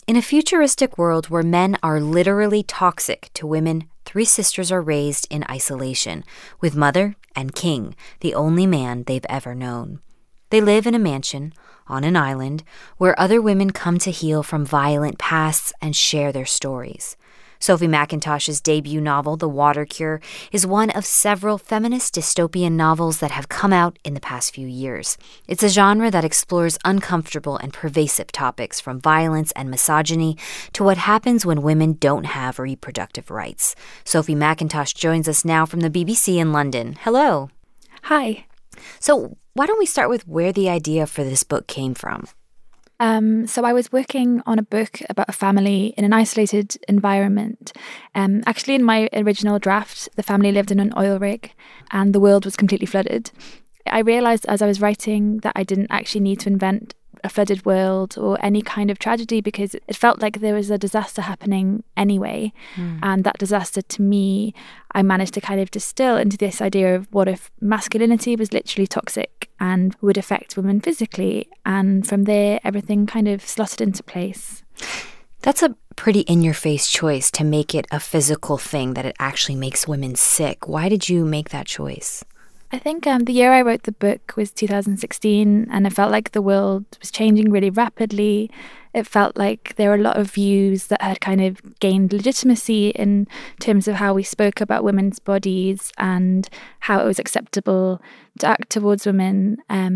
In a futuristic world where men are literally toxic to women, three sisters are raised in isolation, with Mother and King, the only man they've ever known. They live in a mansion on an island where other women come to heal from violent pasts and share their stories. Sophie Mackintosh's debut novel, The Water Cure, is one of several feminist dystopian novels that have come out in the past few years. It's a genre that explores uncomfortable and pervasive topics from violence and misogyny to what happens when women don't have reproductive rights. Sophie Mackintosh joins us now from the BBC in London. Hello. Hi. So why don't we start with where the idea for this book came from? So I was working on a book about a family in an isolated environment. Actually, in my original draft, the family lived in an oil rig and the world was completely flooded. I realised as I was writing that I didn't actually need to invent a flooded world or any kind of tragedy because it felt like there was a disaster happening anyway. And that disaster, to me, I managed to kind of distill into this idea of what if masculinity was literally toxic and would affect women physically. And from there, everything kind of slotted into place. That's a pretty in-your-face choice to make it a physical thing, that it actually makes women sick. Why did you make that choice? I think the year I wrote the book was 2016, and it felt like the world was changing really rapidly. It felt like there were a lot of views that had kind of gained legitimacy in terms of how we spoke about women's bodies and how it was acceptable to act towards women.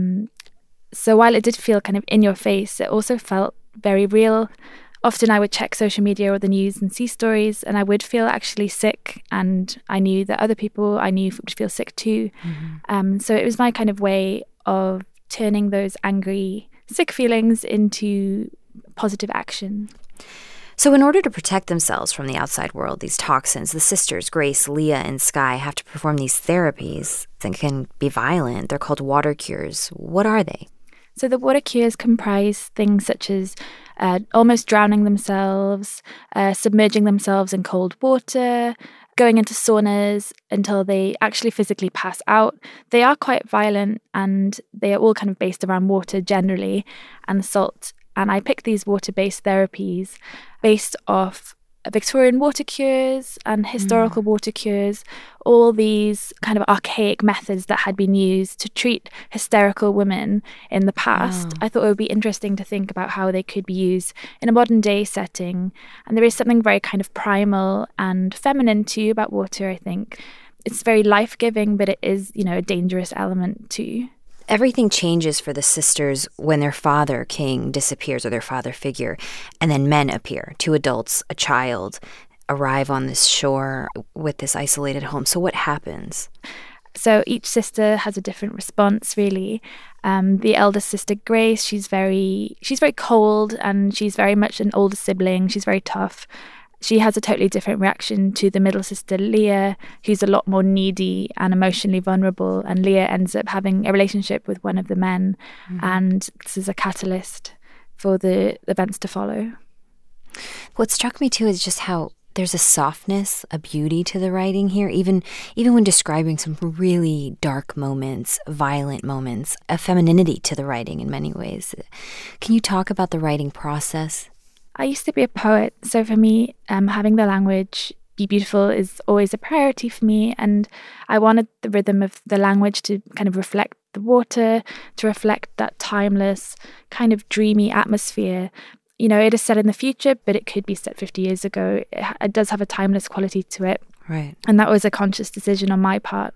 So while it did feel kind of in your face, it also felt very real. Often I would check social media or the news and see stories, and I would feel actually sick, and I knew that other people I knew would feel sick too. So it was my kind of way of turning those angry, sick feelings into positive action. So in order to protect themselves from the outside world, these toxins, the sisters, Grace, Leah, and Skye, have to perform these therapies that can be violent. They're called water cures. What are they? So the water cures comprise things such as almost drowning themselves, submerging themselves in cold water, going into saunas until they actually physically pass out. They are quite violent, and they are all kind of based around water generally and salt. And I picked these water-based therapies based off Victorian water cures and historical water cures, all these kind of archaic methods that had been used to treat hysterical women in the past. I thought it would be interesting to think about how they could be used in a modern day setting. And there is something very kind of primal and feminine too about water, I think. It's very life-giving, but it is, a dangerous element too. Everything changes for the sisters when their father, King, disappears, or their father figure, and then men appear. Two adults, a child, arrive on this shore with this isolated home. So what happens? So each sister has a different response, really. The eldest sister, Grace, she's very cold, and she's very much an older sibling. She's very tough. She has a totally different reaction to the middle sister, Leah, who's a lot more needy and emotionally vulnerable. And Leah ends up having a relationship with one of the men. And this is a catalyst for the events to follow. What struck me, too, is just how there's a softness, a beauty to the writing here, even when describing some really dark moments, violent moments, a femininity to the writing in many ways. Can you talk about the writing process? I used to be a poet, so for me, having the language be beautiful is always a priority for me, and I wanted the rhythm of the language to kind of reflect the water, to reflect that timeless, kind of dreamy atmosphere. It is set in the future, but it could be set 50 years ago. It does have a timeless quality to it. Right. And that was a conscious decision on my part.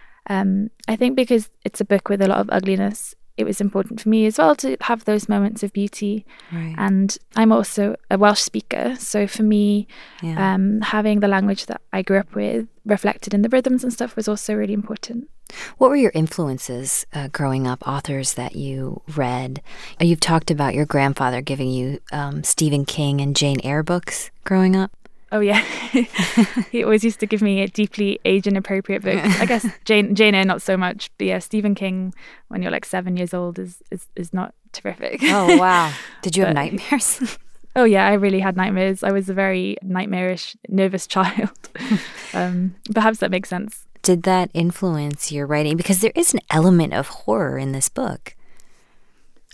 I think because it's a book with a lot of ugliness, it was important for me as well to have those moments of beauty. Right. And I'm also a Welsh speaker, so for me, having the language that I grew up with reflected in the rhythms and stuff was also really important. What were your influences growing up, authors that you read? You've talked about your grandfather giving you Stephen King and Jane Eyre books growing up. Oh, yeah. He always used to give me deeply age-inappropriate books. I guess Jane Eyre, not so much. But yeah, Stephen King, when you're like 7 years old, is not terrific. Oh, wow. Did you have nightmares? Oh, yeah, I really had nightmares. I was a very nightmarish, nervous child. Perhaps that makes sense. Did that influence your writing? Because there is an element of horror in this book.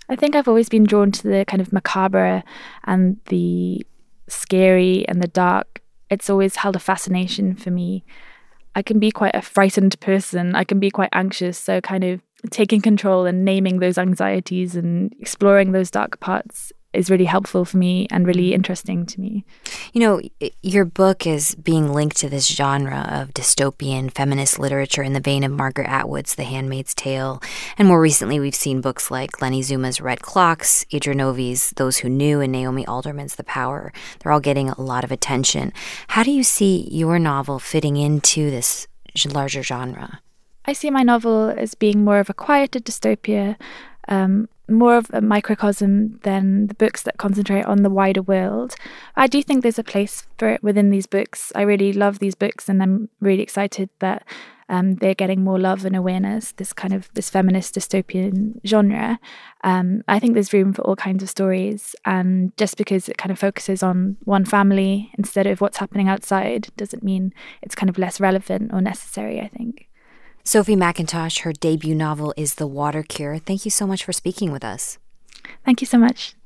I think I've always been drawn to the kind of macabre and the scary and the dark. It's always held a fascination for me. I can be quite a frightened person. I can be quite anxious. So kind of taking control and naming those anxieties and exploring those dark parts is really helpful for me and really interesting to me. You know, your book is being linked to this genre of dystopian feminist literature in the vein of Margaret Atwood's The Handmaid's Tale. And more recently, we've seen books like Lenny Zuma's Red Clocks, Idra Novi's Those Who Knew, and Naomi Alderman's The Power. They're all getting a lot of attention. How do you see your novel fitting into this larger genre? I see my novel as being more of a quieter dystopia, more of a microcosm than the books that concentrate on the wider world. I do think there's a place for it within these books. I really love these books, and I'm really excited that they're getting more love and awareness, this feminist dystopian genre. I think there's room for all kinds of stories, and just because it kind of focuses on one family instead of what's happening outside doesn't mean it's kind of less relevant or necessary, I think. Sophie Mackintosh, her debut novel is The Water Cure. Thank you so much for speaking with us. Thank you so much.